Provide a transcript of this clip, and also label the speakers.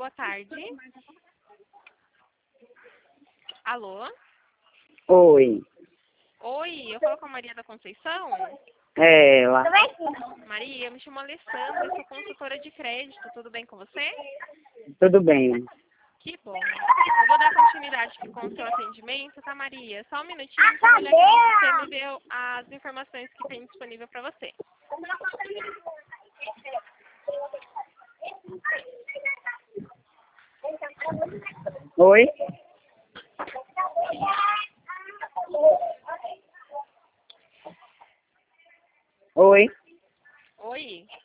Speaker 1: boa tarde. Alô?
Speaker 2: Oi,
Speaker 1: Oi, eu falo com a Maria da Conceição?
Speaker 2: é ela.
Speaker 1: Maria, eu me chamo Alessandra, eu sou consultora de crédito, tudo bem com você?
Speaker 2: Tudo bem.
Speaker 1: Que bom. Eu vou dar continuidade aqui com o seu atendimento, tá, Maria? Só um minutinho, que eu vou olhar aqui no sistema e ver as informações que tem disponível para você.
Speaker 2: Oi? Oi?
Speaker 1: Oi?